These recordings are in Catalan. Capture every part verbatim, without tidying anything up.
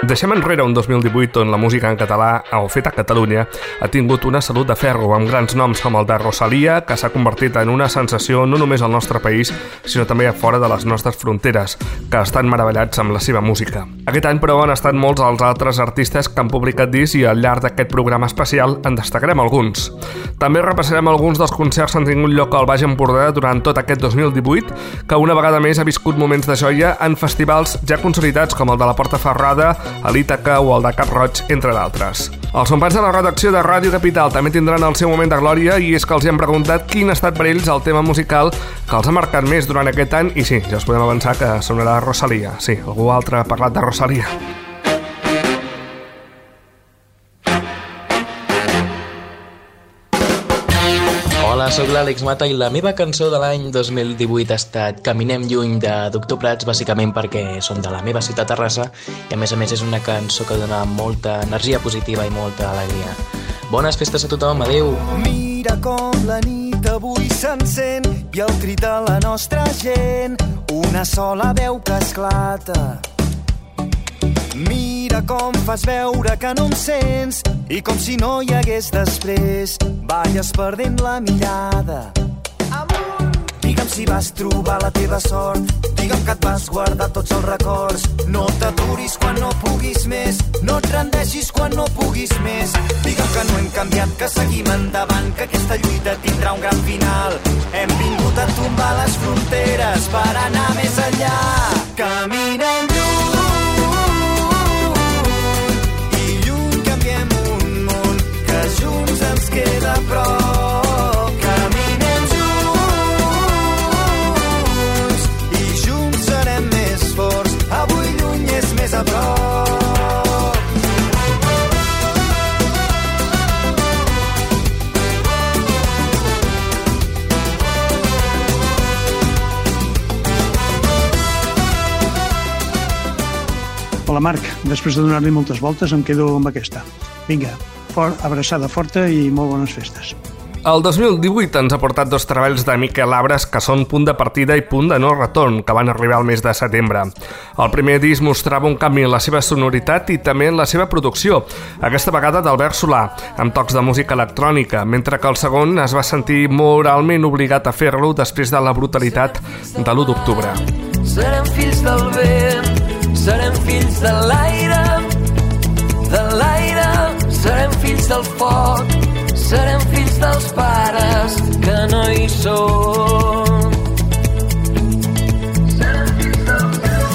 Deixem enrere un dos mil divuit on la música en català, o feta a Catalunya, ha tingut una salut de ferro amb grans noms com el de Rosalía, que s'ha convertit en una sensació no només al nostre país, sinó també a fora de les nostres fronteres, que estan meravellats amb la seva música. Aquest any, però, han estat molts els altres artistes que han publicat discs i al llarg d'aquest programa especial en destacarem alguns. També repassarem alguns dels concerts que han tingut lloc al Baix Empordà durant tot aquest dos mil divuit, que una vegada més ha viscut moments de joia en festivals ja consolidats com el de la Porta Ferrada, a l'Ítaca o el de Cap Roig, entre d'altres. Els companys de la redacció de Ràdio Capital també tindran el seu moment de glòria i és que els hem preguntat quin ha estat per ells el tema musical que els ha marcat més durant aquest any i sí, ja us podem avançar que sonarà Rosalía. Sí, algú altre ha parlat de Rosalía. Hola, soc l'Àlex Mata i la meva cançó de l'any dos mil divuit ha estat Caminem lluny de Doctor Prats, bàsicament perquè són de la meva ciutat, Terrassa, i a més a més és una cançó que dona molta energia positiva i molta alegria. Bones festes a tothom, adeu! Mira com la nit avui s'encén i el crit de la nostra gent, una sola veu que esclata. Mira com fas veure que no em sents i com si no hi hagués després balles perdent la mirada. Amunt! Digue'm si vas trobar la teva sort, digue'm que et vas guardar tots els records. No t'aturis quan no puguis més, no et rendeixis quan no puguis més. Digue'm que no hem canviat, que seguim endavant, que aquesta lluita tindrà un gran final. Hem vingut a tombar les fronteres per anar més enllà. Caminem lluny junts ens queda prop. Caminem junts i junts serem més forts. Avui lluny és més a prop. Hola Marc, després de donar-li moltes voltes em quedo amb aquesta. Vinga, fort, abraçada forta i molt bones festes. El dos mil divuit ens ha portat dos treballs de Miquel Labres que són punt de partida i punt de no retorn, que van arribar al mes de setembre. El primer disc mostrava un canvi en la seva sonoritat i també en la seva producció, aquesta vegada d'Albert Solà, amb tocs de música electrònica, mentre que el segon es va sentir moralment obligat a fer-lo després de la brutalitat de l'u d'octubre. Serem fills del vent, serem fills de l'aire, de l'aire, serem fills del foc, serem fills dels pares que no hi són. Serem fills del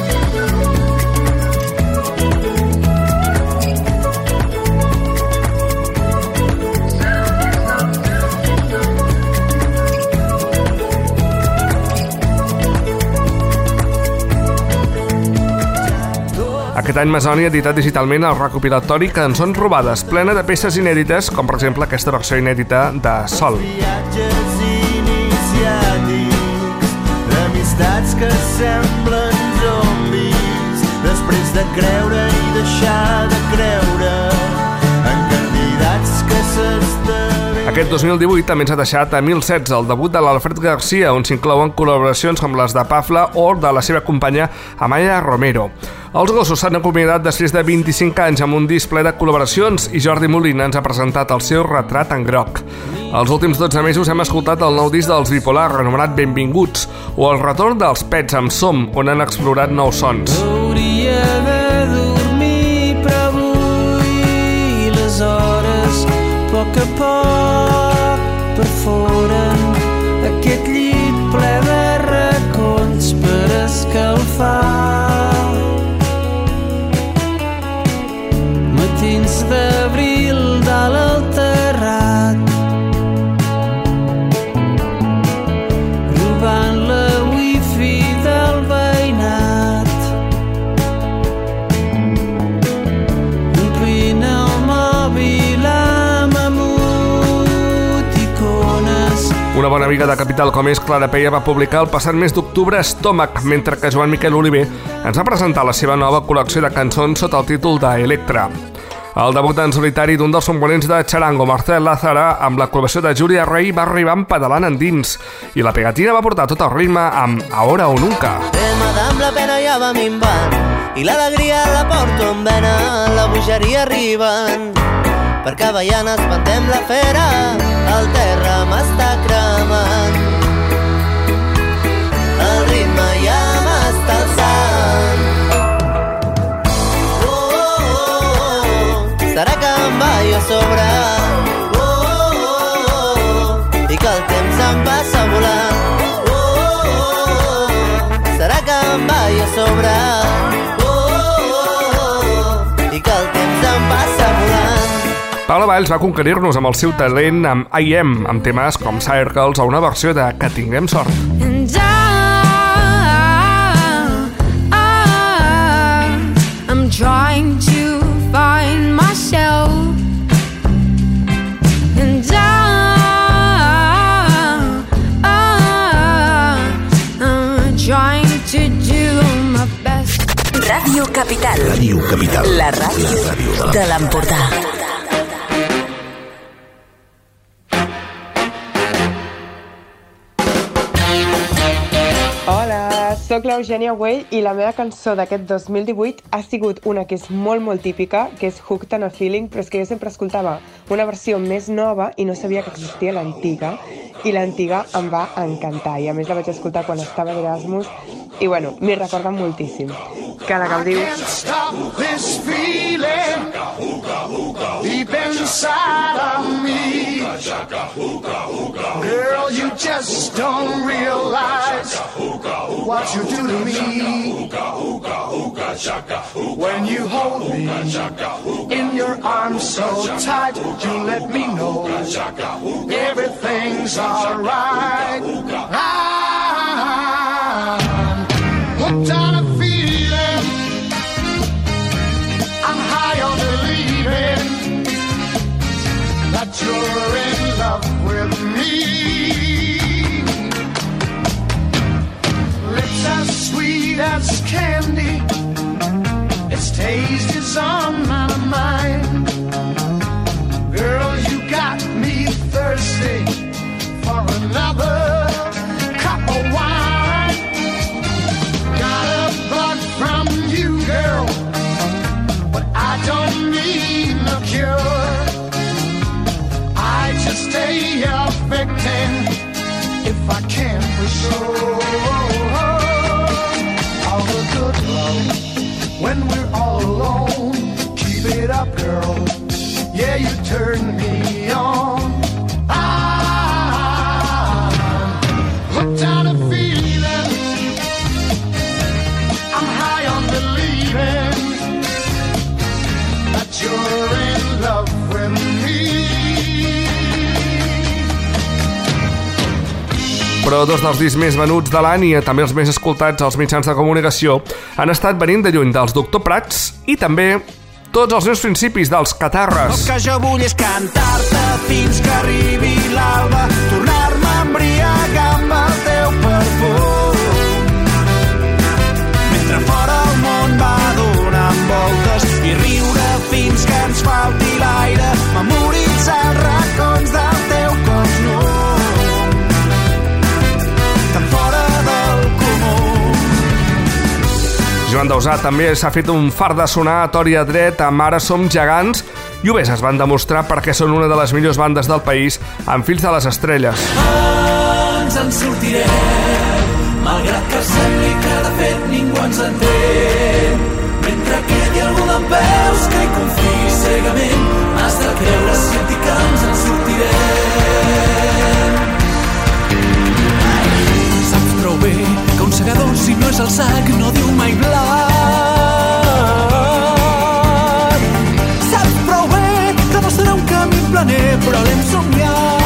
Aquest any Masoni ha editat digitalment el recopilatori Cançons robades, plena de peces inèdites, com per exemple aquesta versió inèdita de Sol. Viatges iniciàtics, d'amistats que semblen zombis, després de creure i deixar de creure en candidats que s'esdevenen. Aquest dos mil divuit també ens ha deixat a mil setze, el debut de l'Alfred Garcia, on s'inclouen col·laboracions com les de Pafla o de la seva companya Amaya Romero. Els gossos s'han acomiadat després de vint-i-cinc anys amb un disc ple de col·laboracions i Jordi Molina ens ha presentat el seu retrat en groc. Els últims dotze mesos hem escoltat el nou disc dels Bipolar, anomenat Benvinguts, o el retorn dels Pets amb Som, on han explorat nous sons. Hauria de dormir, però avui les hores a poc a poc perforen aquest llit ple de racons per escalfar. Matins d'abril dalt al terrat, robant la wifi del veïnat, omplint el mòbil amb emoticones. Una bona amiga de Capital com és Clara Peia va publicar el passat mes d'octubre Estómac, mentre que Joan Miquel Oliver ens va presentar la seva nova col·lecció de cançons sota el títol d'Electra. El debut en solitari d'un dels components de Charango, Marcel Lázara, amb la col·laboració de Júlia Rey, va arribar pedalant endins i la pegatina va portar tot el ritme amb Ahora o Nunca. El madame la pena ja va minvant i l'alegria la porto en vena, la bogeria arriben. Per Cavallana espantem la fera, el terra m'està cremant. El ritme ja m'està alçant. Oh, oh, oh, oh. Serà que em vaig a sobre, oh, oh, oh, oh. I que el temps em passa volant. Oh, oh, oh, oh. Serà que em vaig a sobre, oh, oh, oh, oh. I que el temps em passa volant. Paula Valls va conquerir-nos amb el seu talent amb I Am, amb temes com Circles o una versió de Que tinguem sort. And I, I, I'm trying to find myself. And I, I, I'm trying to do my best. Ràdio Capital. Ràdio Capital. La ràdio, La ràdio de l'Empordà. Soc l'Eugènia Güell i la meva cançó d'aquest dos mil divuit ha sigut una que és molt, molt típica, que és Hooked on a Feeling, però és que jo sempre escoltava una versió més nova i no sabia que existia l'antiga, i l'antiga em va encantar, i a més la vaig escoltar quan estava d'Erasmus, i bueno, m'hi recorda moltíssim. Que la gaudiu. I can't stop this feeling deep inside of me. Girl, you just don't realize what you do to me. When you hold me in your arms so tight, you let me know everything's alright. I'm hooked on a feeling, I'm high on believing that you're in love with me. Lips as sweet as candy, its taste is on my mind. Girl, you got me thirsty for another cup of wine. Got a bug from you, girl, but I don't need no cure. I just stay a victim if I can for sure. All the good love when we're all alone. Keep it up, girl. Yeah, you turn me on. I'm hooked on a feeling, I'm high on believing that you're in love with me. Però dos dels discs més venuts de l'any i també els més escoltats als mitjans de comunicació han estat venint de lluny dels Doctor Prats i també tots els meus principis dels Catarres. El que jo vull és cantar-te fins que arribi l'alba, tornar-me a embriagar amb el teu perfum. Mentre fora el món va donant voltes i riure fins que ens falti l'aire, memoritzar els racons del teu cos nu, tan fora del comú. Joan Dausà també s'ha fet un fart de sonar a tor i a dret amb Ara som gegants i ho ves, es van demostrar perquè són una de les millors bandes del país amb Fills de les estrelles. Ens en sortirem, malgrat que sembli que de fet ningú ens entén. Mentre quedi algú dempeus que hi confiï cegament, has de creure si que ens en sortirem. Saps prou bé que un segador, si no és el sac, no diu mai blat. Saps prou bé que no serà un camí planer, però l'hem somiat.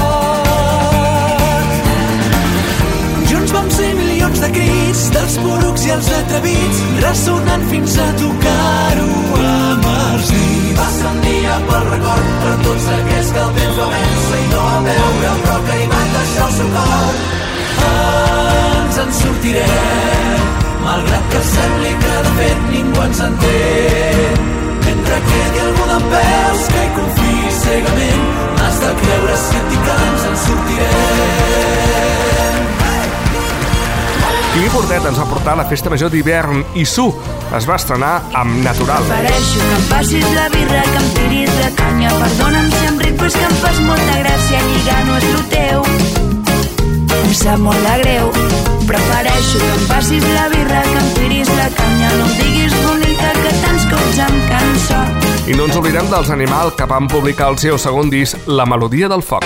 Junts vam ser milions de crits, dels porucs i els atrevits, ressonant fins a tocar-ho amb els dits. Passa un dia pel record per tots aquells que el temps va vèncer i no van veure, però que hi van deixar el seu cor. Ens en sortirem, malgrat que sembli que de fet ningú ens entén. Mentre quedi algú dempeus que hi confiï cegament, has de creure escèptic que ens en sortirem. Quimi Portet ens va portar a la festa major d'hivern i Su es va estrenar amb Natural. Prefereixo que em passis la birra, que em tiris la canya. Perdona'm si em ric, però és que em fas molta gràcia. Lligar no és lo teu, em sap molt de greu. Prefereixo que em passis la birra, que em tiris la canya. No em diguis bonica, que tants cops em cansa. I no ens oblidem dels Animal, que van publicar el seu segon disc, La melodia del foc.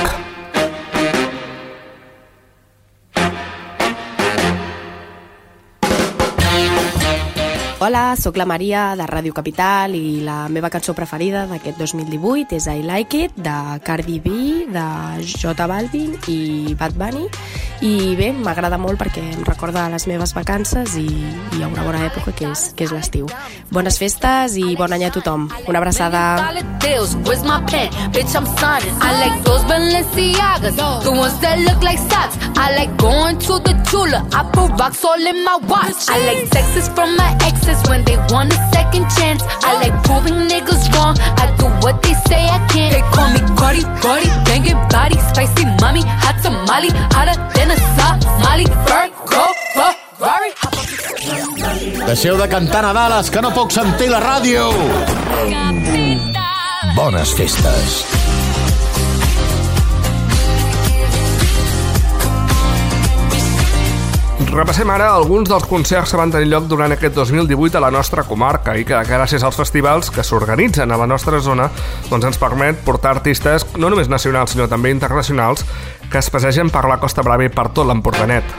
Hola, sóc la Maria de Ràdio Capital i la meva cançó preferida d'aquest dos mil divuit és I Like It, de Cardi B, de J Balvin i Bad Bunny. I bé, m'agrada molt perquè em recorda les meves vacances i hi ha una bona època que és, que és l'estiu. Bones festes i bon any a tothom. Una abraçada. Where's my pen? Bitch, I'm signing. I like those Balenciagas, the ones that look like socks. I like going to the Tula. I put rocks all in my watch. I like texts from my exes when they want a second chance. I like proving niggas wrong. I do what they say I can't. They call me Cardi, Cardi, banging body, spicy mommy, hot tamale, hotter than a Somali. Virgo, Ferrari. Deixeu de cantar Nadales, que no puc sentir la ràdio. Bones festes. Repassem ara alguns dels concerts que van tenir lloc durant aquest dos mil divuit a la nostra comarca i que gràcies als festivals que s'organitzen a la nostra zona doncs ens permet portar artistes no només nacionals sinó també internacionals que es passegen per la Costa Brava i per tot l'Empordanet.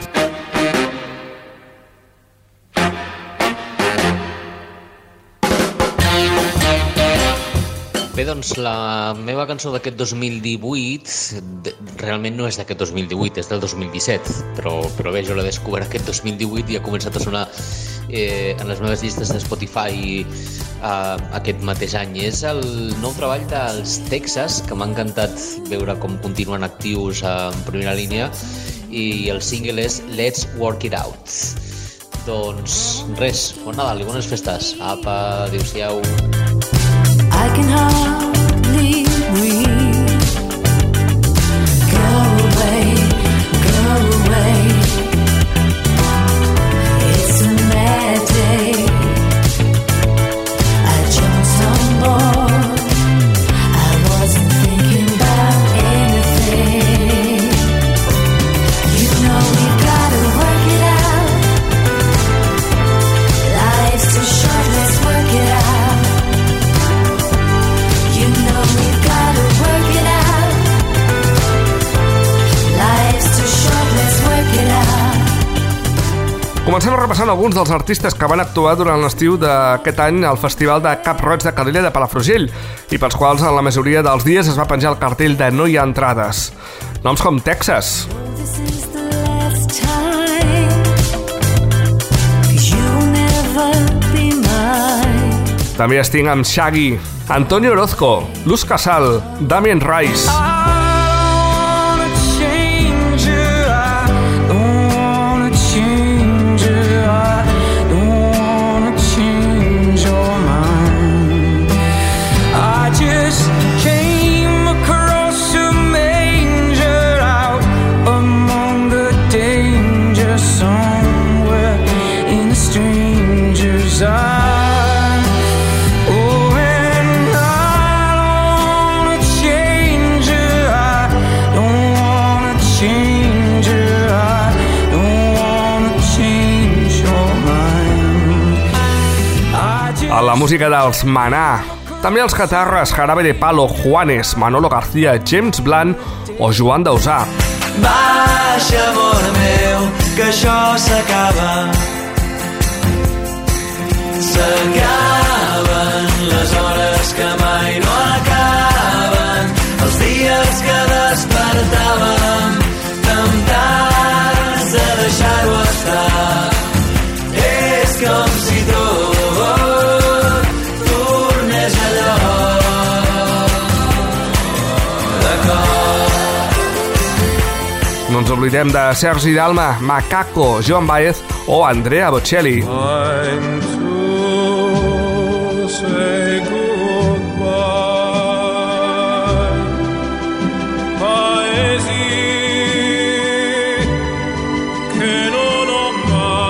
Bé, doncs la meva cançó d'aquest dos mil divuit realment no és d'aquest dos mil divuit, és del dos mil disset, però, però bé, jo l'he descobert aquest dos mil divuit i ha començat a sonar eh, en les meves llistes de Spotify eh, aquest mateix any. És el nou treball dels Texas, que m'ha encantat veure com continuen actius en primera línia, i el single és Let's Work It Out. Doncs res, bon Nadal i bones festes. Apa, adéu-siau. I can hardly breathe. Go away, go away. It's a mad day. I jumped on board. I wasn't thinking about anything. You know we gotta work it out. Life's too short, let's work it out. Comencem repassant alguns dels artistes que van actuar durant l'estiu d'aquest any al Festival de Cap Roig de Calella de Palafrugell i pels quals en la majoria dels dies es va penjar el cartell de no hi ha entrades. Noms com Texas, també es tinc amb Shaggy, Antonio Orozco, Luz Casal, Damien Rice. A la música dels Maná, també els Catarres, Jarabe de Palo, Juanes, Manolo García, James Blunt o Joan Dausà. Baixa, amor meu, que això s'acaba. S'acaben les hores que mai no acaben, els dies que despertàvem temptats de deixar-ho estar. És com si tot no ens oblidem de Sergi Dalma, Macaco, Joan Baez o Andrea Bocelli. Time to say goodbye. Paesi che non ho mai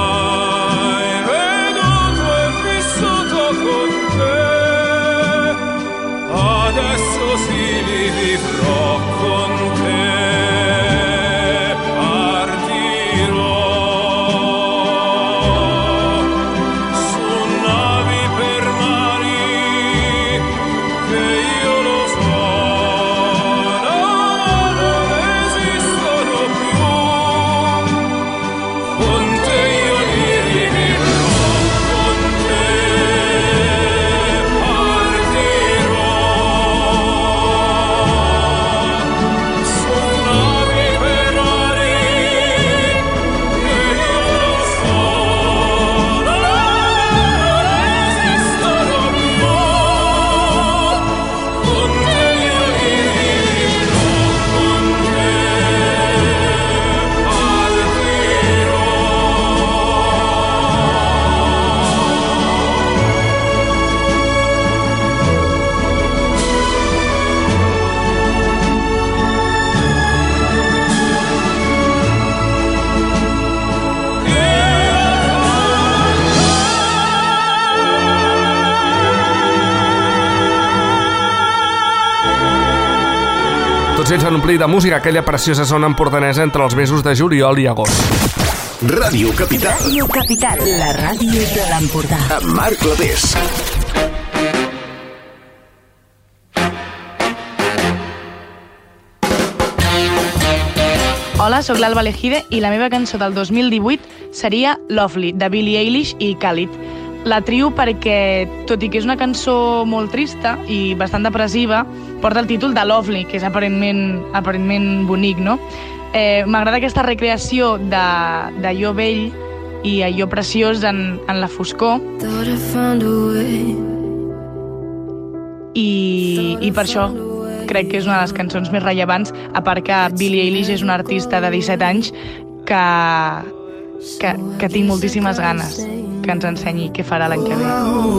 Tots ells van omplir de música aquella preciosa zona empordanesa entre els mesos de juliol i agost. Ràdio Capital. Ràdio Capital, la ràdio de l'Empordà. Amb Marc Clavés. Hola, sóc l'Alba Lejide i la meva cançó del dos mil divuit seria Lovely, de Billie Eilish i Khalid. La trio perquè, tot i que és una cançó molt trista i bastant depressiva, porta el títol de Lovely, que és aparentment, aparentment bonic, no? Eh, M'agrada aquesta recreació d'allò vell i allò preciós en, en la foscor. I, I per això crec que és una de les cançons més rellevants, a part que Billie Eilish és una artista de disset anys que, que, que tinc moltíssimes ganes que ens ensenyi què farà l'any que ve.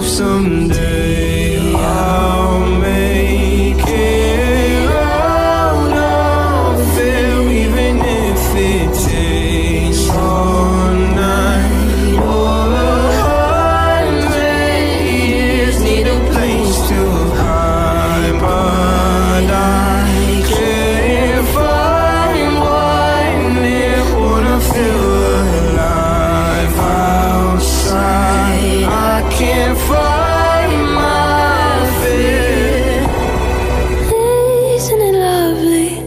Someday I'll make it out of there, even if it takes all night or a hundred years. Need a place to hide, but I can't find one near wanna feel alive outside. I can't find my fear. Isn't it lovely?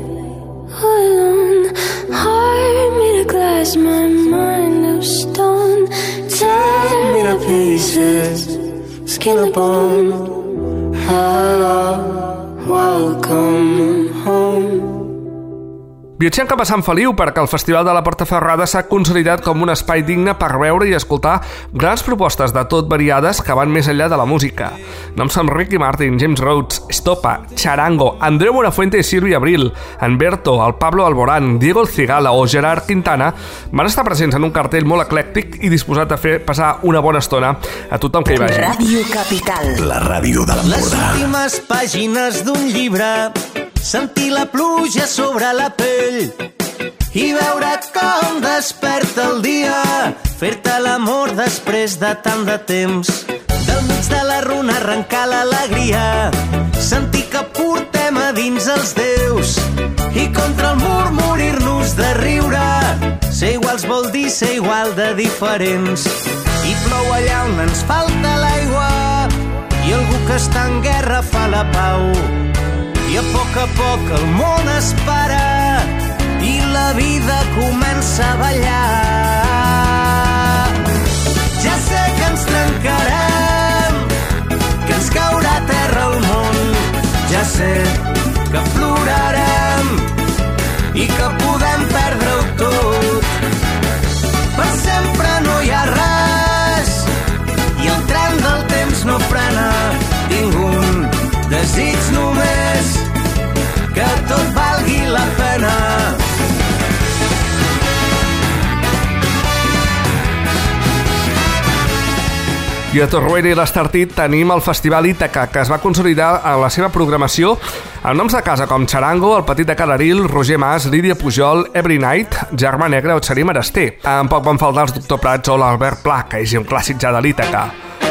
Alone, heart made of glass, my mind of stone. Tear me to pieces, skin and bone. Hello, welcome home. Viatgem cap a Sant Feliu perquè el Festival de la Portaferrada s'ha consolidat com un espai digne per veure i escoltar grans propostes de tot variades que van més enllà de la música. Noms com Ricky Martin, James Rhodes, Estopa, Charango, Andreu Buenafuente i Silvia Abril, Anberto, el Pablo Alborán, Diego El Cigala o Gerard Quintana van estar presents en un cartell molt eclèctic i disposat a fer passar una bona estona a tothom que hi vagi. Ràdio Capital. La ràdio de l'Empordà. Les últimes pàgines d'un llibre, sentir la pluja sobre la pell i veure com desperta el dia, fer-te l'amor després de tant de temps. Del mig de la runa arrencar l'alegria, sentir que portem a dins els déus i contra el mur morir-nos de riure. Ser iguals vol dir ser igual de diferents. I plou allà on ens falta l'aigua i algú que està en guerra fa la pau. I a poc a poc el món es para i la vida comença a ballar. Ja sé que ens trencarem, que ens caurà a terra el món. Ja sé que plorarem i que podem perdre-ho tot. Per sempre no hi ha res i el tren del temps no frena. Tinc un desig només, que tot valgui la pena. I a Torroella i l'Estartit tenim el Festival Ítaca, que es va consolidar a la seva programació amb noms de casa com Charango, El Petit de Calaril, Roger Mas, Lídia Pujol, Every Night, Germà Negre o Xarí Marester. Tampoc van faltar els Doctor Prats o l'Albert Pla, que és un clàssic ja de l'Ítaca.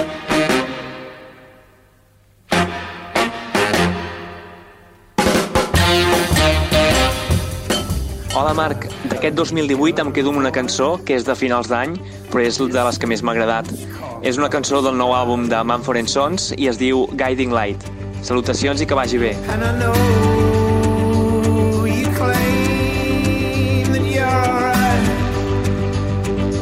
Hola Marc, d'aquest dos mil divuit em quedo amb una cançó que és de finals d'any, però és de les que més m'ha agradat. És una cançó del nou àlbum de Mumford and Sons i es diu Guiding Light. Salutacions i que vagi bé. And I know you claim that you're right,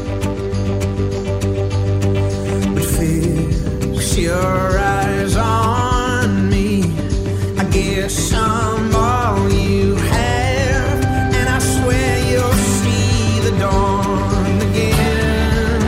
your eyes on me. I guess I'm all you have, and I swear you'll see the dawn again.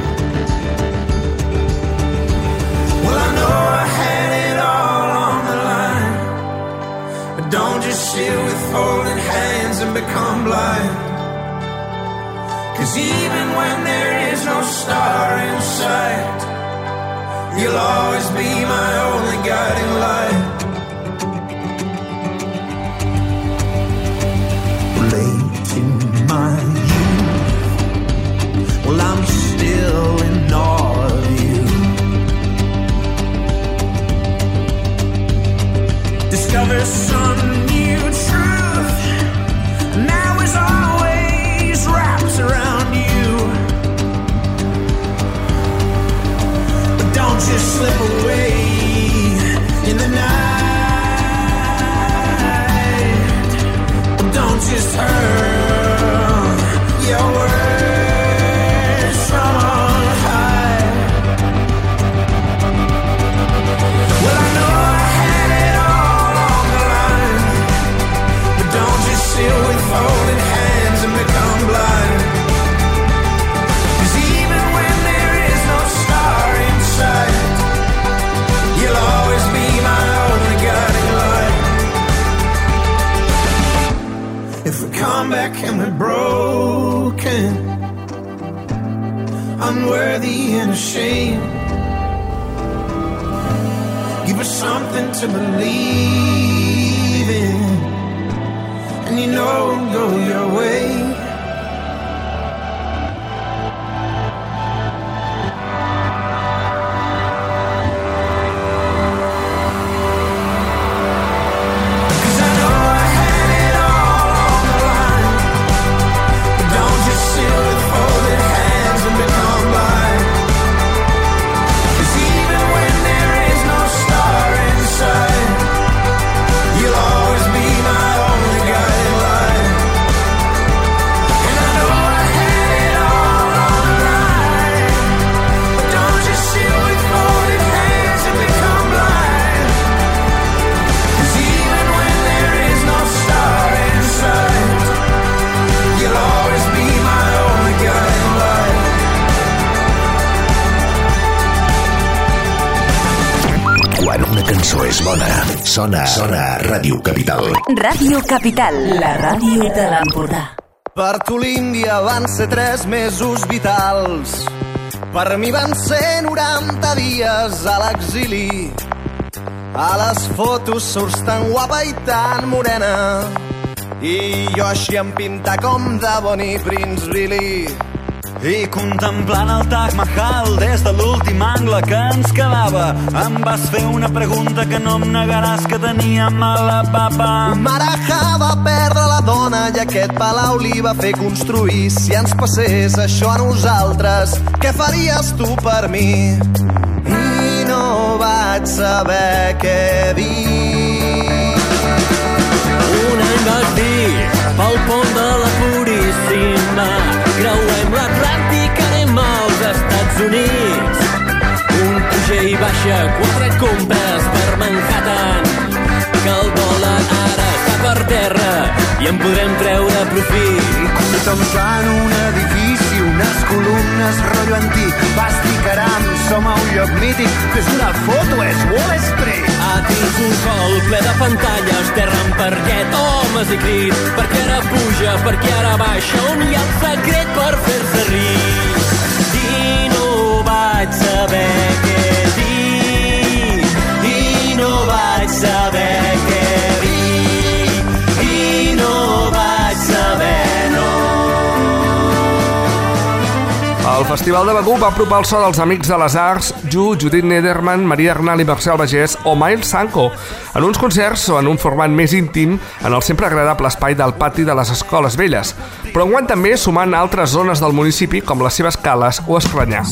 Well, I know I had it all on the line, but don't just sit with folded hands and become blind. 'Cause even when there is no star in sight, you'll always be my only guiding light. Late in my youth, well, I'm still in awe of you. Discover some new truth, now is always wrapped around you. But don't just slip away in the night. Don't just hurl your words from on high. Well, I know I had it all on the line, but don't just sit with folded hands and become blind. 'Cause even when there is no star in sight, you'll always be my only guiding light. If we come back and we're broken, unworthy and ashamed, give us something to believe in, and you know it'll go your way. Cançó és bona. Sona, sona a Ràdio Capital. Ràdio Capital, la ràdio de l'Empordà. Per tu l'Índia van ser tres mesos vitals. Per mi van ser noranta dies a l'exili. A les fotos surts tan guapa i tan morena, i jo així em pinta com de Bonnie Prince Billy. I contemplant el Taj Mahal des de l'últim angle que ens quedava, em vas fer una pregunta que no em negaràs que tenia mala papa. Marajà va perdre la dona i aquest palau li va fer construir. Si ens passés això a nosaltres, què faries tu per mi? I no vaig saber què dir. Un any vas dir, pel pont de la Puríssima, creuem l'Atlàntic, anem als Estats Units. Un puja i baixa, quatre compres per Manhattan, que el dòlar ara està per terra i en podrem treure profit. I contemplant un edifici, unes columnes rotllo antic, vas dir caram, som a un lloc mític, fes una foto, és Wall Street. Ah, tinc un col ple de pantalles, terra en parquet, homes i crits, perquè ara puja, perquè ara baixa, on hi ha el secret per fer-se rics. I no vaig saber què dir, i no vaig saber què dir, i no vaig saber no. El Festival de Begur va apropar el so dels Amics de les Arts, Ju, Judit Nederman, Maria Arnal i Marcel Bagés o Miles Sanko, en uns concerts o en un format més íntim en el sempre agradable espai del pati de les Escoles Velles, però enguany també sumant altres zones del municipi com les seves cales o Esclanyà.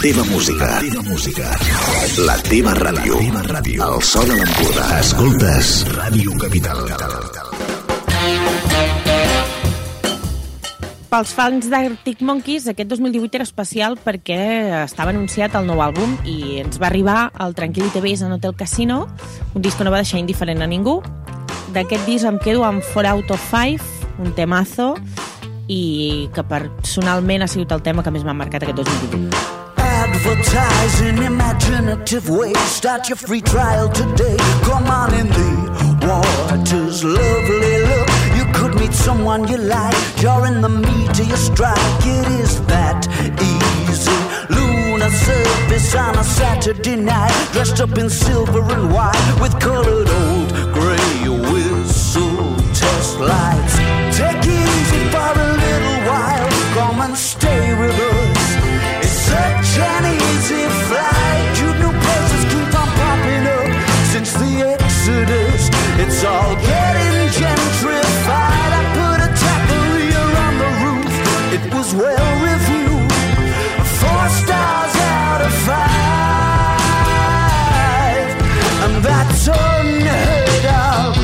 teva música. La teva música. La teva ràdio. La teva ràdio. El so de l'Empordà. Escoltes Ràdio Capital. Pels fans d'Arctic Monkeys, aquest dos mil divuit era especial perquè estava anunciat el nou àlbum i ens va arribar el Tranquility Base en Hotel Casino, un disc que no va deixar indiferent a ningú. D'aquest disc em quedo amb four out of five, un temazo, i que personalment ha sigut el tema que més m'ha marcat aquest dos mil divuit. Advertise in imaginative ways. Start your free trial today. Come on in the waters, lovely look. You could meet someone you like. You're in the meat of your strike. It is that easy. Lunar surface on a Saturday night, dressed up in silver and white with colored old gray whistle test lights. Take it easy for a little while. Come and stay with us. It's such an easy flight. You new places keep on popping up since the Exodus. It's all getting gentrified. I put a taqueria on the roof. It was well reviewed. Four stars out of five, and that's unheard of.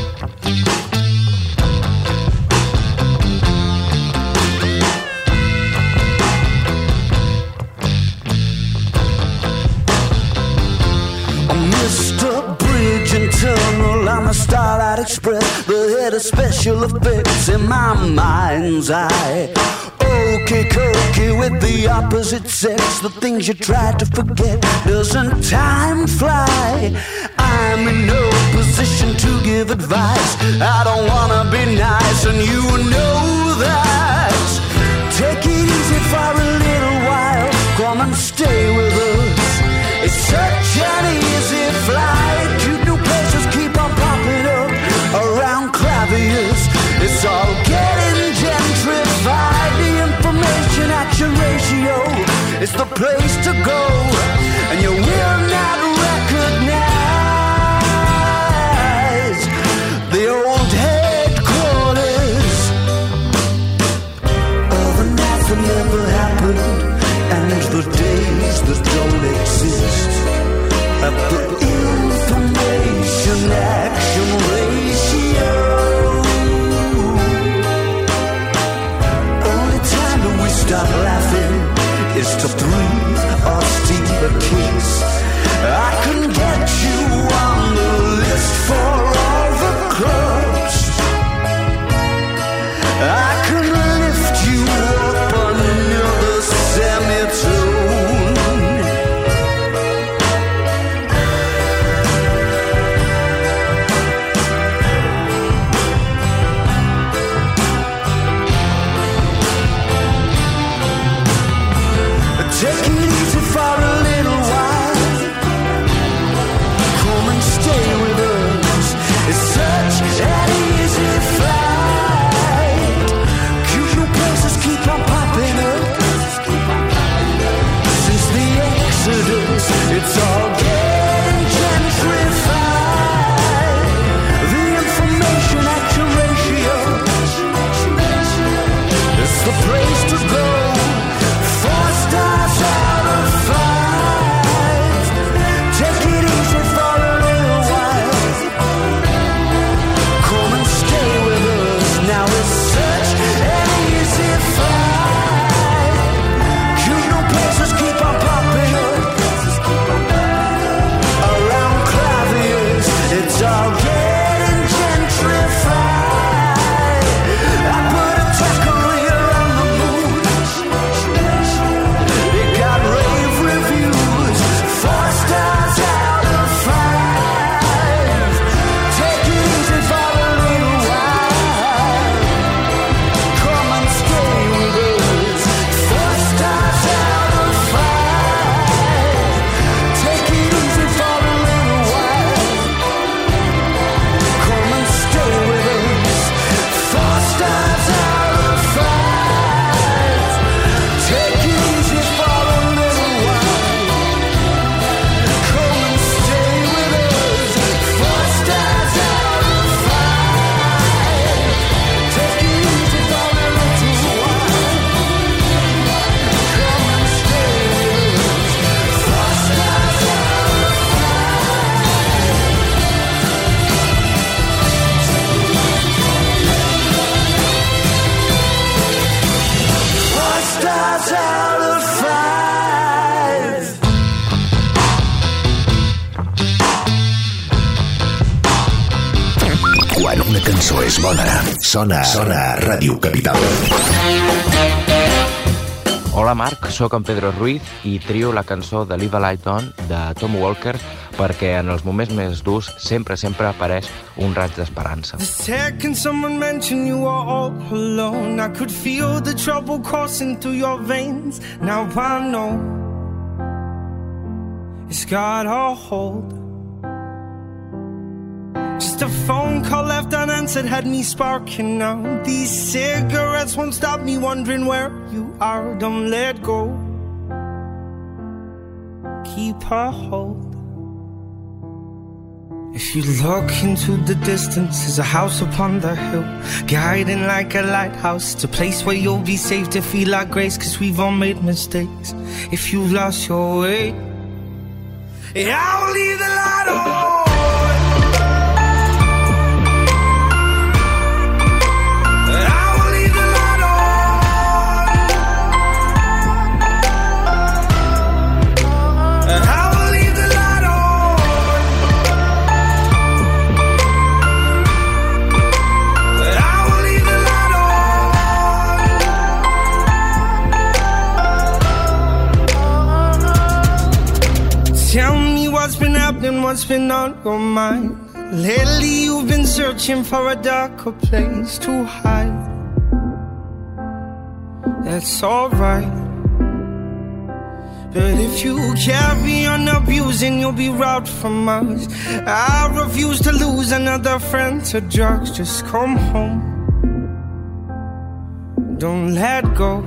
Mister Bridge and Tunnel on the Starlight Express, the head of special effects in my mind's eye. Okay, cookie with the opposite sex, the things you try to forget. Doesn't time fly? I'm in no position to give advice. I don't wanna be nice, and you know that. Take it easy for a little while. Come and stay with us. It's such an easy flight. Cute new places keep on popping up around Clavius. It's all getting gentrified. The information action ratio is the place to go, and you will not recognize the old headquarters of a night that never happened, and the days that don't exist. At the information action ratio, only time that we stop laughing is to breathe or steal a kiss. I can get you on the list for all the clubs. I can lift you up another semitone. Take it easy for a little while. stars out of five. Quan una cançó és bona, sona, sona a Ràdio Capital. Hola Marc, sóc en Pedro Ruiz i trio la cançó de Leave a Light On de Tom Walker perquè en els moments més durs sempre, sempre apareix un raig d'esperança. The second someone mentioned you were all alone, I could feel the trouble coursing through your veins. Now I know it's got a hold. Just a phone call left unanswered had me sparking now. These cigarettes won't stop me wondering where you are. Don't let go. Keep a hold. If you look into the distance, there's a house upon the hill, guiding like a lighthouse. It's a place where you'll be safe to feel our grace, cause we've all made mistakes. If you've lost your way, yeah, I'll leave the light on. Tell me what's been happening, what's been on your mind. Lately you've been searching for a darker place to hide. That's alright, but if you carry on abusing, you'll be robbed from us. I refuse to lose another friend to drugs. Just come home, don't let go.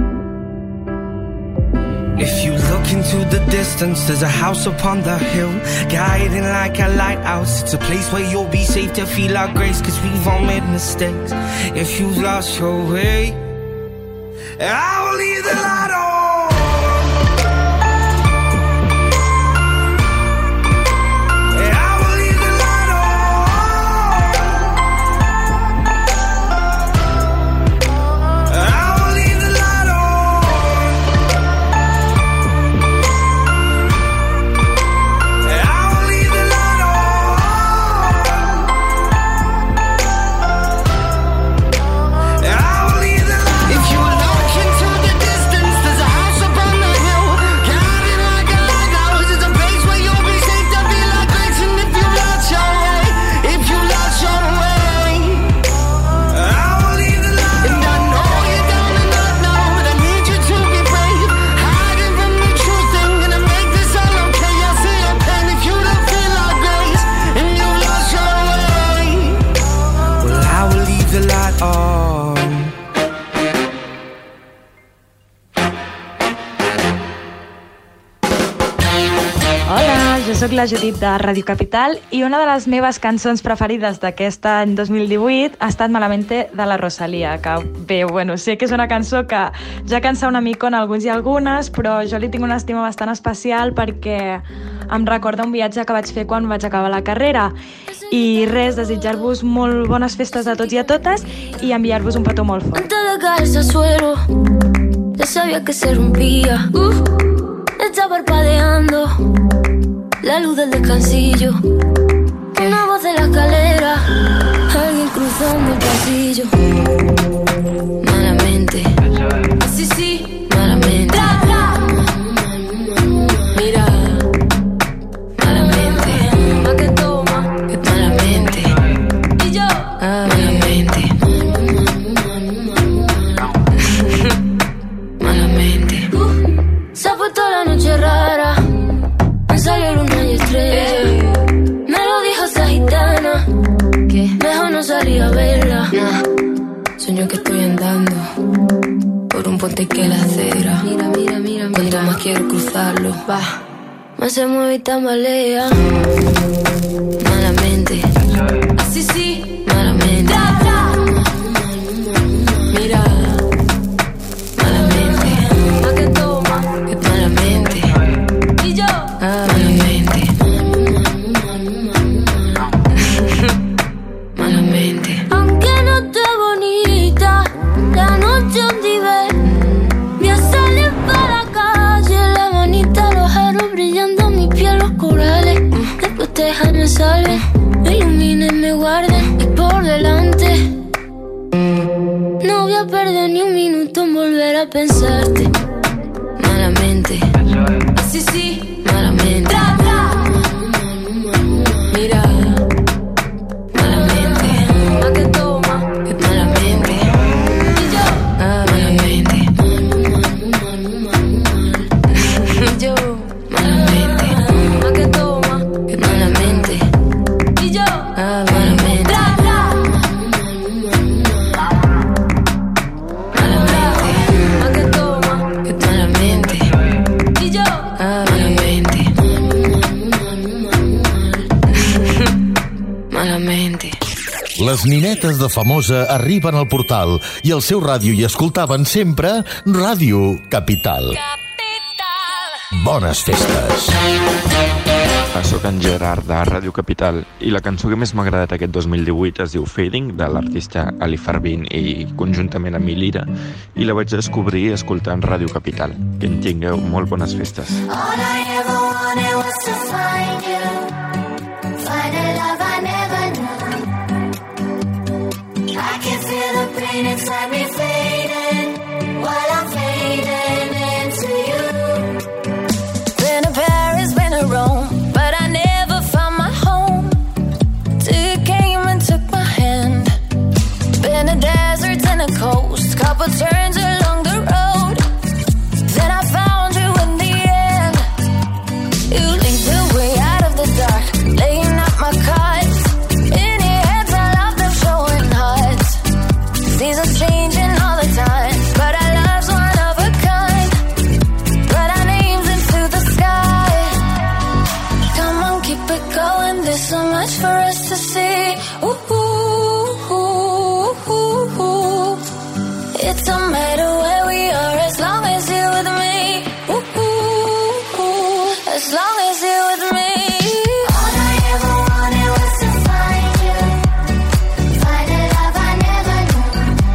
If you look into the distance, there's a house upon the hill, guiding like a lighthouse. It's a place where you'll be safe to feel our grace, cause we've all made mistakes. If you've lost your way, I will leave the light on. Soc la Judit de Ràdio Capital i una de les meves cançons preferides d'aquest any dos mil divuit ha estat Malamente de la Rosalía, que bé, bueno, sé que és una cançó que ja cansa una mica en alguns i algunes, però jo li tinc una estima bastant especial perquè em recorda un viatge que vaig fer quan vaig acabar la carrera. I res, desitjar-vos molt bones festes a tots i a totes i enviar-vos un petó molt fort. Antes de caerse al suelo, ya sabía que se rompía. Uh, está parpadeando la luz del descansillo, una voz de la escalera, alguien cruzando el pasillo. Malamente, sí, sí, malamente. Tra, tra. Mira, malamente. ¿Pa' qué toma? Malamente. Y yo, ah, malamente. Malamente. Uh, se ha puesto la noche rara. Salió luna y estrella. Me lo dijo esa gitana, que mejor no salí a verla. Nah. Sueño que estoy andando por un puente que la acera. Mira, mira, mira, cuanto mira. Más quiero cruzarlo, va, más se mueve y tambalea. Malamente, así sí, malamente. Tra, tra. Mira, malamente. ¿Pa' qué toma? Malamente. Y yo, ah, malamente. Malamente. Aunque no esté bonita, la noche donde ve, mi volver a pensarte malamente. Así sí, malamente. Mira, malamente. ¿A qué toma? Malamente. Y yo, ah, malamente. Y yo, malamente. ¿A qué toma? Malamente. Y yo, ah, malamente. ¿A qué toma? Malamente. Y yo, ah, malamente. Malamente. Les ninetes de Famosa arriben al portal i al seu ràdio hi escoltaven sempre Ràdio Capital. Bones festes. Soc en Gerard de Ràdio Capital i la cançó que més m'ha agradat aquest dos mil divuit es diu Fading, de l'artista Ali Farbin i conjuntament amb Ilira, i la vaig descobrir escoltant Ràdio Capital. Que en tingueu molt bones festes. All I ever wanted was to find you, find a love I never knew. I can feel the pain inside me fading, while I'm fading into you. Been to Paris, been to Rome, but I never found my home till you came and took my hand. Been to deserts and a coast, couple turns along the road, then I found you in the end. You lead the way out of the dark, laying out my cards. In your heads, I love them showing hearts. Seasons changing all the time, but our love's one of a kind. Write our names into the sky. Come on, keep it going. There's so much for us to see. Ooh, ooh, ooh, ooh, ooh. It don't matter where we are as long as you're with me. Ooh, ooh, ooh. As long as you're with me. All I ever wanted was to find you, find a love I never knew.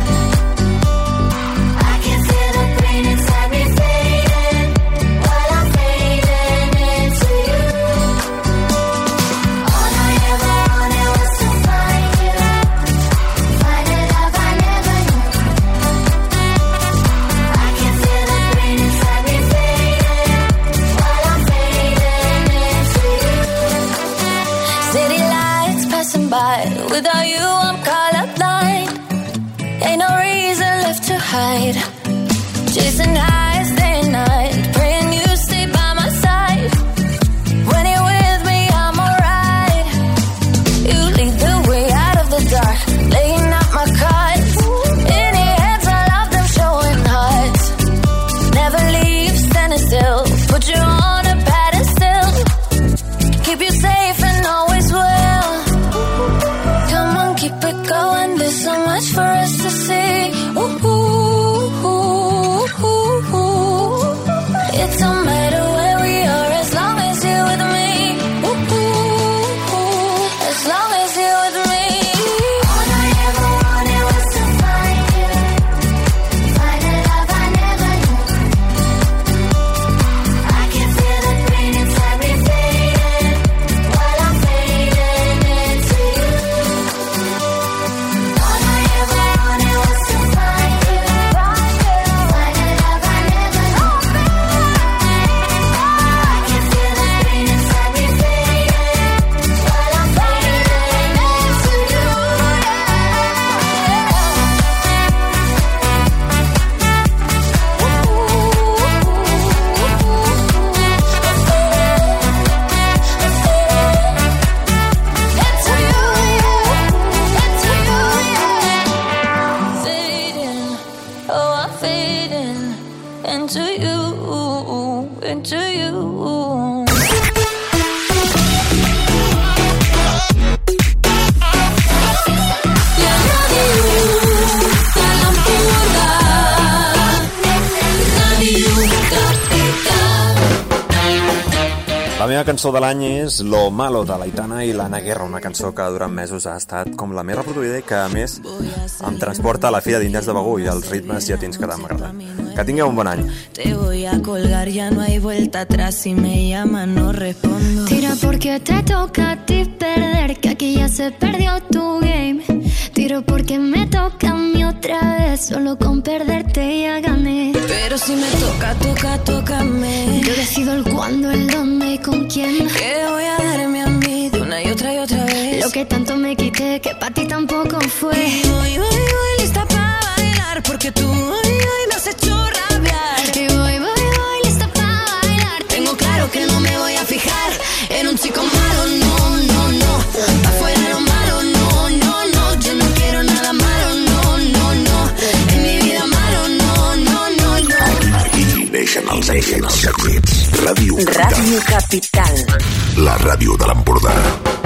I can feel the pain inside me fading, while I'm fading into you. All I ever wanted was to find you, find a love I never knew. I can feel the pain inside me fading, while I'm fading into you. City lights passing by, without you I'm colorblind. Ain't no reason left to hide. Chasing highs day and night, praying you stay by my side. When you're with me, I'm alright. You lead the way out of the dark, laying out my cards. In your hands, I love them showing hearts. Never leave, standing still, put you on a pedestal. Keep you safe and always will. Come on, keep it going. There's so much for us to see. Ooh, ooh, ooh, ooh, ooh. It don't matter where we are as long as you're with me. Ooh, ooh, ooh. As long as you're with me. All I ever wanted was to find you, find a love I never knew. I can feel the pain inside me fading, while I'm fading into you. All I ever wanted was to find you, find a love I never knew. I can feel the pain inside me fading, while I'm fading into you. Fading, oh I'm fading into you, into you. La meva cançó de l'any és Lo Malo de l'Aitana i l'Anna Guerra, una cançó que durant mesos ha estat com la més reproduïda i que a més em transporta a la Fira d'Índies de Begur i els ritmes llatins que tant m'agraden. Que tingueu un bon any. Te voy a colgar, ya no hay vuelta atrás, si me llama no respondo. Tira porque te toca a ti perder, que aquí ya se perdió tu game. Tiro porque me toca a mí otra vez, solo con perderte ya gané. Pero si me toca, toca, tócame. Yo decido el cuándo, el dónde y con quién. Que voy a darme a mí de una y otra y otra vez. Lo que tanto me quité, que para ti tampoco fue. Y voy, voy, voy lista para bailar, porque tú hoy, hoy me has hecho rabiar. Y voy, voy, voy lista para bailar. Tengo claro que no me voy a fijar en un chico malo, no, no, no. Afuera lo malo, no, no, no. Yo no quiero nada malo, no, no, no. En mi vida malo, no, no, no, no. Aquí neixen els èxits. Ràdio Capital. Ràdio Capital. La ràdio de l'Empordà.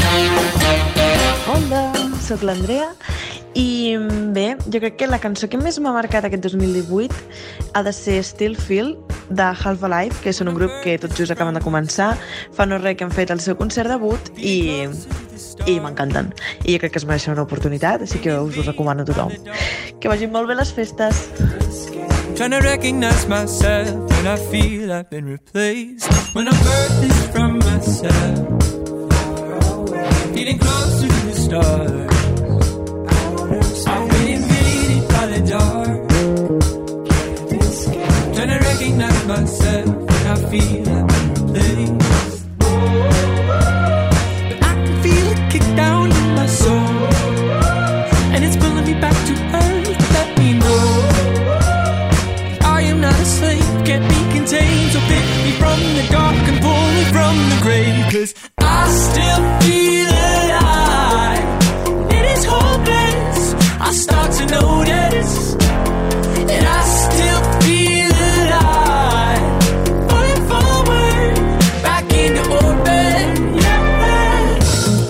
Hola, sóc l'Andrea i bé, jo crec que la cançó que més m'ha marcat aquest dos mil divuit ha de ser Still Feel de Half Alive, que són un grup que tot just acaben de començar, fa no res que han fet el seu concert debut i, i m'encanten. I jo crec que es mereixen una oportunitat, així que us ho recomano a tothom. Que vagin molt bé les festes. Trying to recognize myself when I feel I've been replaced. When I'm birthing from myself, feeling closer to the stars. I've been invaded by the dark. Trying to recognize myself when I feel I've been replaced. But I can feel it kick down in my soul, and it's pulling me back to earth. Let me know I am not a slave, can't be contained. So pick me from the dark and pull me from the grave. Cause I still feel alive. It is hopeless. I start to notice that I still feel alive. Falling forward, back into orbit. Yeah.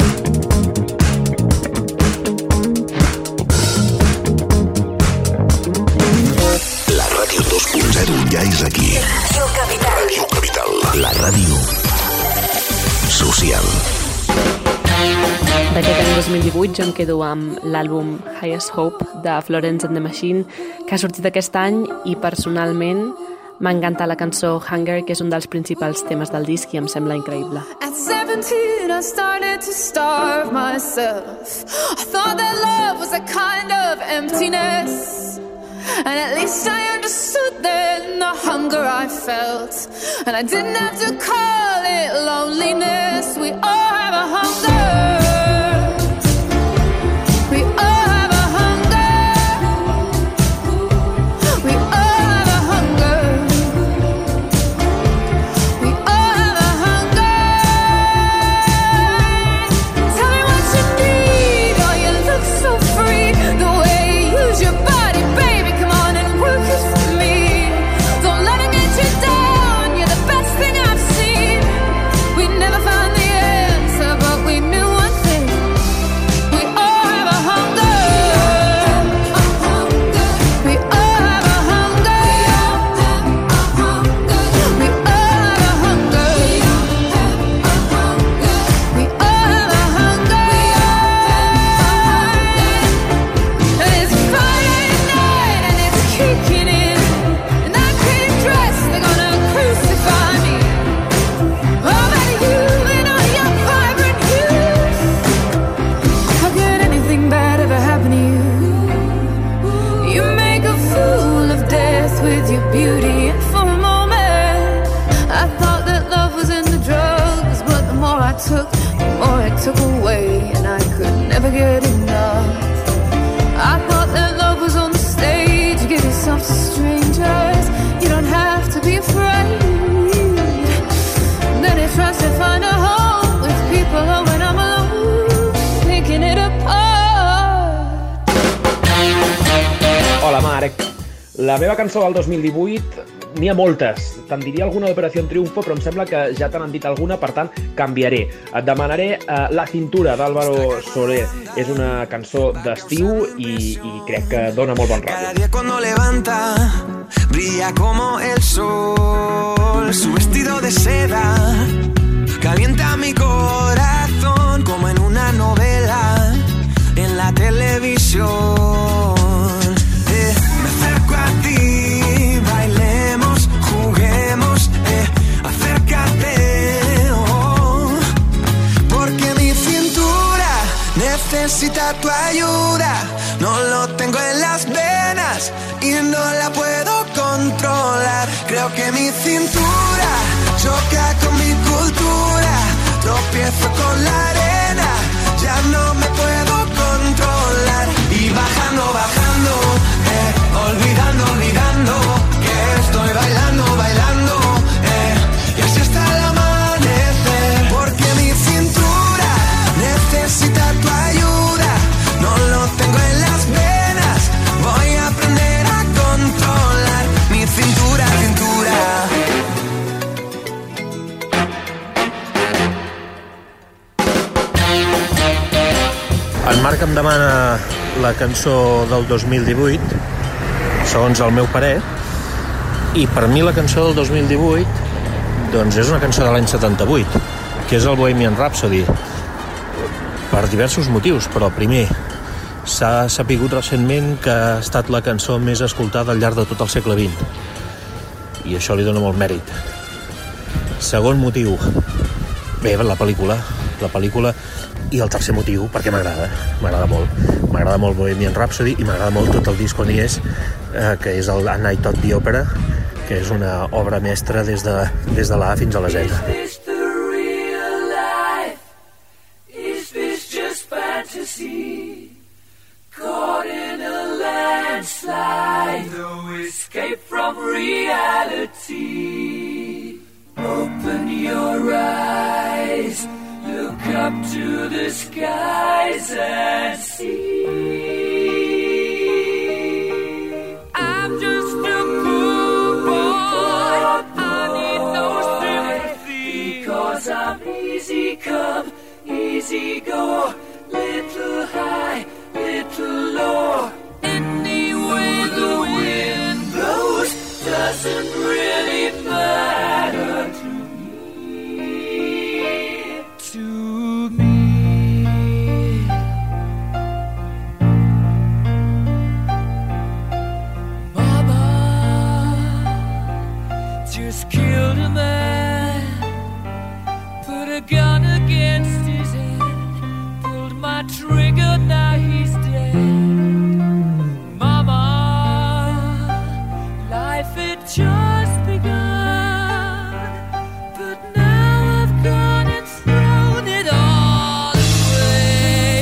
La ràdio dos punt zero ja és aquí. Ràdio Capital. Ràdio Capital. La ràdio social. D'aquest any dos mil divuit jo em quedo amb l'àlbum Highest Hope de Florence and the Machine, que ha sortit aquest any i personalment m'encanta la cançó Hunger, que és un dels principals temes del disc i em sembla increïble. At seventeen I started to starve myself. I thought that love was a kind of emptiness, and at least I understood then the hunger I felt, and I didn't have to call it loneliness. We all have a hunger. We all have a hunger. We all have a hunger. We all have a hunger. Tell me what you need. Oh, you look so free. The way you use your body, baby. Come on and work it for me. Don't let it get you down. You're the best thing I've seen. We never found the answer, but we knew one thing. We all have a hunger. We all have a hunger. We all have a hunger. We all have a hunger. And it's Friday night and it's kicking in, and that pretty dress, they're gonna crucify me. Oh, but you and all your vibrant youth, how could anything bad ever happen to you? You make a fool of death with your beauty, and for a moment I thought that love was in the drugs, but the more I took, the more it took away, and I could never get enough. I thought that love was on the stage. You give yourself to strangers, you don't have to be afraid. Then it tries to find a home with people, oh, when I'm alone, picking it apart. Hola, Marc. La meva cançó del dos mil divuit n'hi ha moltes. Te'n diria alguna d'Operació Triunfo, però em sembla que ja te n'han dit alguna, per tant, canviaré. Et demanaré uh, La cintura d'Álvaro Soler. És una cançó d'estiu i, i crec que dona molt bon Cada rotllo. día cuando levanta, brilla como el sol. Su vestido de seda Calienta mi corazón como en una novela en la televisión. Eh, me acerco a ti, bailemos, juguemos, eh, acércate, oh, porque mi cintura necesita tu ayuda. No lo tengo en las venas y no la puedo controlar. Creo que mi cintura choca con mi cultura. Tropiezo con la arena, ya no me puedo controlar. Y bajando, bajando, eh, olvidando, olvidando que estoy bailando, bailando, eh, y así hasta el amanecer. Porque mi cintura necesita tu ayuda. No lo tengo en las venas, voy a aprender a controlar mi cintura, cintura. En Marc em demana la cançó del dos mil divuit, segons el meu parer, i per mi la cançó del dos mil divuit doncs és una cançó de l'any setanta-vuit, que és el Bohemian Rhapsody, per diversos motius, però primer, s'ha sapigut recentment que ha estat la cançó més escoltada al llarg de tot el segle vint, i això li dona molt mèrit. Segon motiu, bé, la pel·lícula, la pel·lícula, i el tercer motiu, perquè m'agrada, m'agrada molt. M'agrada molt Bohemian Rhapsody i m'agrada molt tot el disc on hi és, eh, que és el A Night at the Opera, que és una obra mestra des de, des de la A fins a la Z. Is this the real life? Is this just fantasy? Caught in a landslide, no escape from reality. Open your eyes, look up to the skies and see. I'm just a poor boy, I need no sympathy, because I'm easy come, easy go, little high, little low. Any way the wind blows doesn't really matter to me, to me. Mama just killed a man, put a gun against his head, pulled my trigger, now he's dead. Mama, life had just begun, but now I've gone and thrown it all away.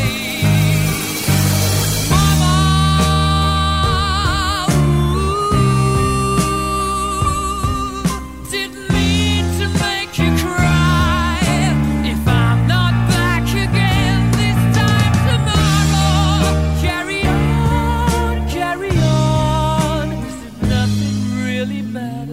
Mama, ooh, didn't mean to make you cry. If I'm not back again this time tomorrow, carry on, carry on, as if nothing really matters.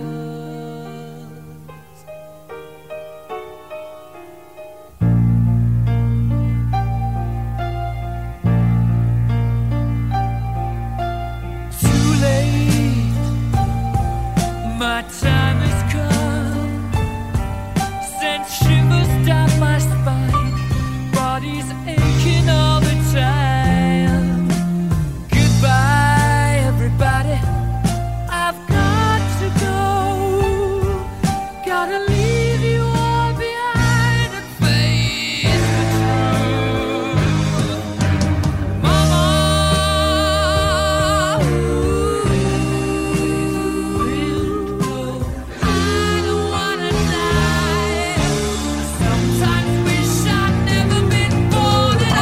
Too late, my time has come, sent shivers down my spine, body's aching all the time. Goodbye, everybody, I've got to go, gotta leave you all behind and face the truth. Mama, ooh, I don't wanna die. Sometimes wish I'd never been born at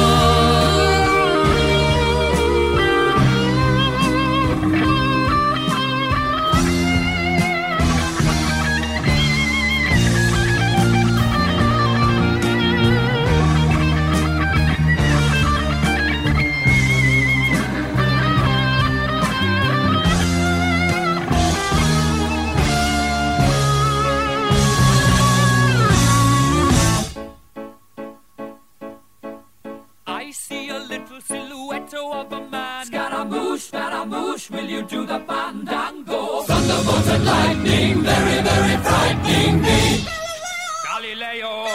I see a little silhouette of a man. Scaramouche, Scaramouche, will you do the fandango? Thunderbolt and lightning, very, very frightening me. Galileo,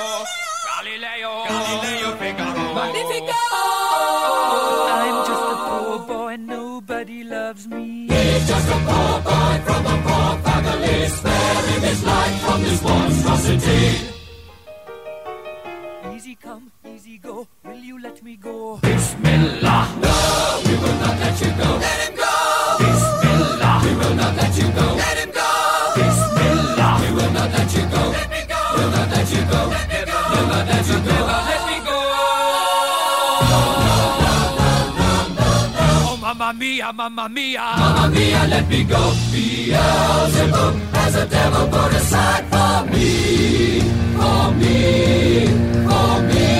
Galileo Figaro. Magnifico! I'm just a poor boy, nobody loves me. He's just a poor boy from a poor family, sparing his life from this monstrosity. Easy come, easy go, will you let me go? Bismillah! No, we will not let you go. Let him go! Bismillah! We will not let you go. Let him go! Bismillah! We will not let you go. Let me go! We'll not let you go. Let me go! We'll not let you go. Let me go! No, no, no, no, no, no, no. Oh, mamma mia, mamma mia! Mamma mia, let me go. Beelzebub has a devil put aside for me, for me, for me.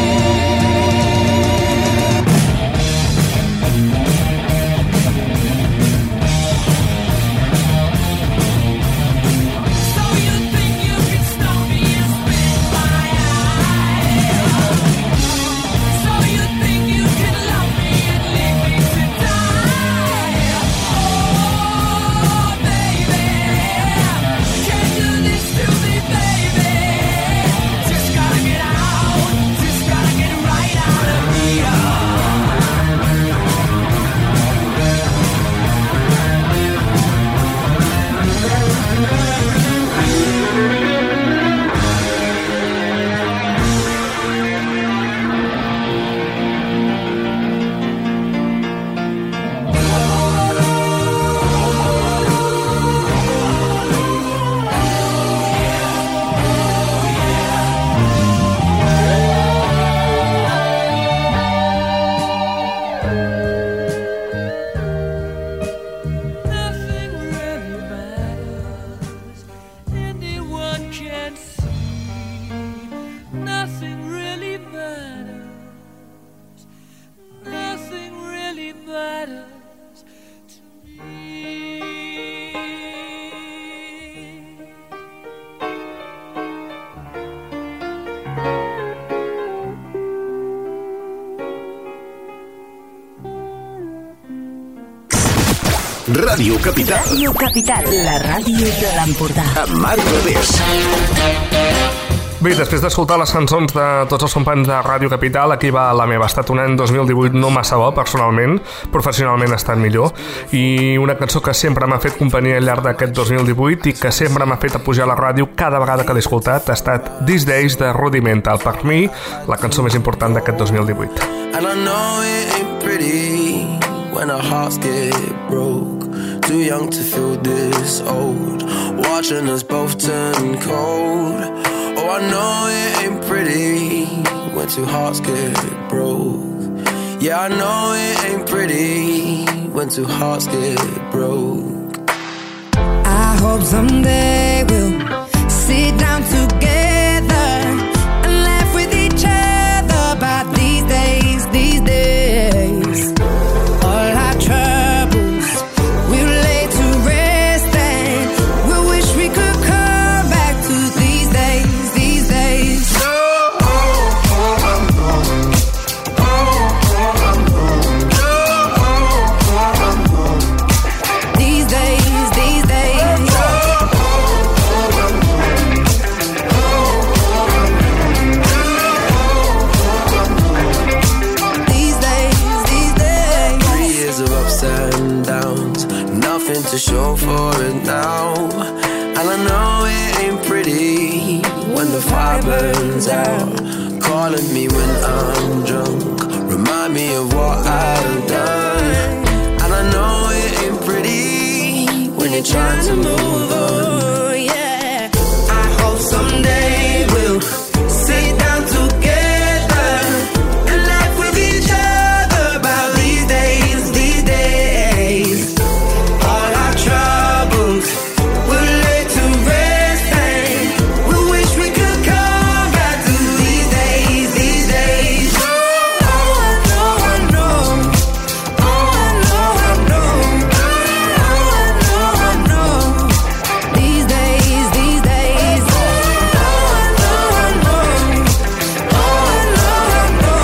Ràdio Capital. Ràdio Capital, la ràdio de l'Empordà. Amb Marc Rodés. Bé, després d'escoltar les cançons de tots els companys de Ràdio Capital, aquí va la meva. Ha estat un any dos mil divuit no massa bo, personalment. Professionalment ha estat millor. I una cançó que sempre m'ha fet companyia al llarg d'aquest dos mil divuit i que sempre m'ha fet a pujar a la ràdio cada vegada que l'he escoltat ha estat These Days de Rudimental. Per mi, la cançó més important d'aquest dos mil divuit. And I know it ain't pretty when our hearts get broke. Too young to feel this old, watching us both turn cold. Oh, I know it ain't pretty when two hearts get broke. Yeah, I know it ain't pretty when two hearts get broke. I hope someday we'll sit down together and laugh with each other about these days, these days. All our troubles we'll lay to rest and we'll wish we could come back to these days, these days. Oh, oh, oh, I'm home. Oh, oh, I'm home. Oh, oh, oh, I'm home. These days, these days. Oh, oh, oh, I'm home. Oh, oh, I'm home. Oh, oh, I'm home. These days, these days. Three years of ups and downs, nothing to show for it now. And I know it ain't pretty when the fire burns out. Calling me when I'm drunk, remind me of what I've done. And I know it ain't pretty when you're trying to move on. Yeah, I hope someday we'll sit down together and laugh with each other about these days, these days. All our troubles we'll lay to rest and we wish we could come back to these days, these days. Oh, I know, I know. Oh, I know, I know. Oh, I know, I know. These days, these days. Oh, I know, I know. Oh, I know, I know.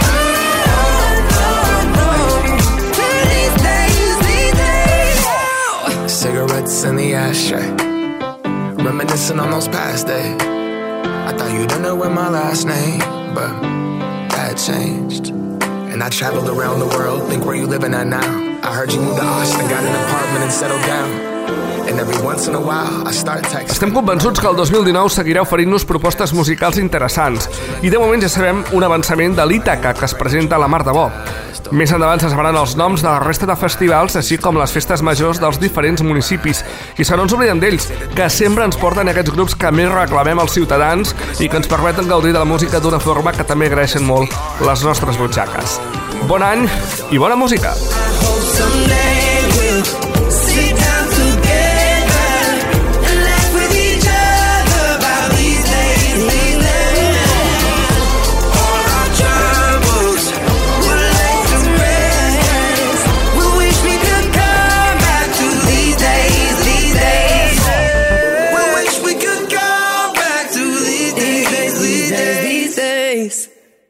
Oh, I know, I know. These days, these days. Cigarettes in the ashtray, reminiscing on those past days. I thought you didn't know my last name, but that changed. And I traveled around the world, think where you living at now. I heard you moved to Austin, got an apartment and settled down. And every once in a while I start texting. Estem convençuts que el dos mil dinou seguirà oferint-nos propostes musicals interessants i de moment ja sabem un avançament de l'Ítaca que es presenta a la Mar de Bo. Més endavant se sabran els noms de la resta de festivals, així com les festes majors dels diferents municipis. I se no ens oblidem d'ells, que sempre ens porten aquests grups que més reclamem als ciutadans i que ens permeten gaudir de la música d'una forma que també agraeixen molt les nostres butxaques. Bon any i bona música! Someday